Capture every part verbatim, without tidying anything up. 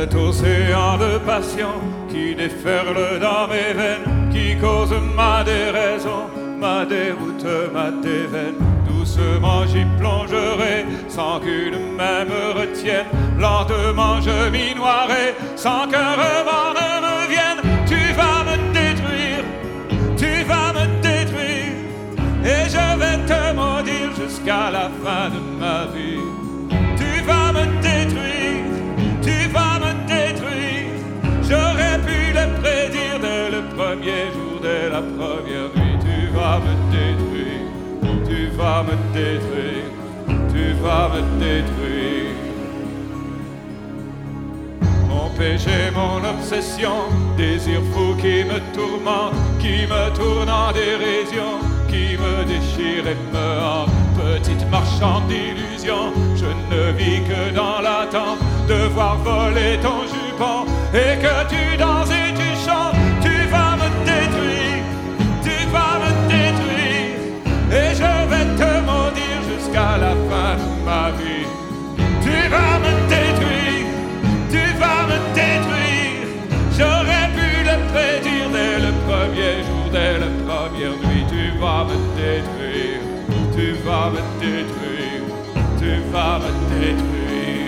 Cet océan de passion qui déferle dans mes veines, qui cause ma déraison, ma déroute, ma déveine. Doucement j'y plongerai, sans qu'une main me retienne. Lentement je m'y noierai, sans qu'un remords ne me vienne. Tu vas me détruire, tu vas me détruire, et je vais te maudire jusqu'à la fin de ma vie. Tu vas me détruire, tu vas me détruire. J'aurais pu le prédire dès le premier jour, dès la première nuit. Tu vas me détruire, tu vas me détruire, tu vas me détruire. Mon péché, mon obsession, désir fou qui me tourmente, qui me tourne en dérision, qui me déchire et me hante. Petite marchande d'illusions, je ne vis que dans l'attente de voir voler ton jupon et que tu danses et tu chantes. Tu vas me détruire, tu vas me détruire, et je vais te maudire jusqu'à la fin de ma vie. Tu vas me détruire, tu vas me détruire. J'aurais pu le prédire dès le premier jour, dès la première nuit. Tu vas me détruire, tu vas me détruire, tu vas me détruire.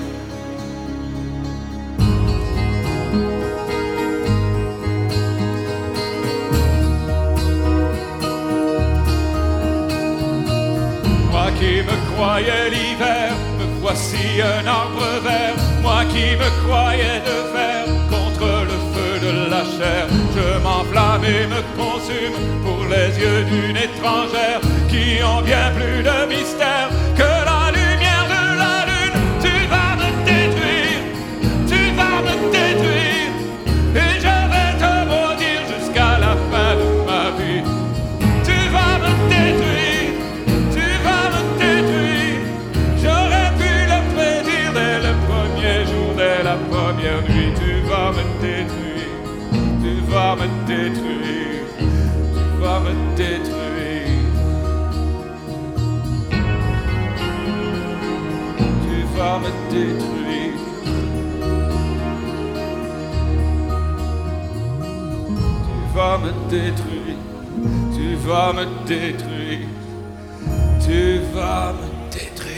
Moi qui me croyais l'hiver, me voici un arbre vert. Moi qui me croyais de fer contre le feu de la chair. Je m'enflamme et me consume pour les yeux d'une étrangère qui ont bien plus de mystère que la lumière de la lune. Tu vas me détruire, tu vas me détruire, et je vais te maudire jusqu'à la fin de ma vie. Tu vas me détruire, tu vas me détruire. J'aurais pu le prédire dès le premier jour, dès la première nuit. Tu vas me détruire, tu vas me détruire, tu vas me détruire. Tu vas me détruire. Tu vas me détruire. Tu vas me détruire. Tu vas me détruire.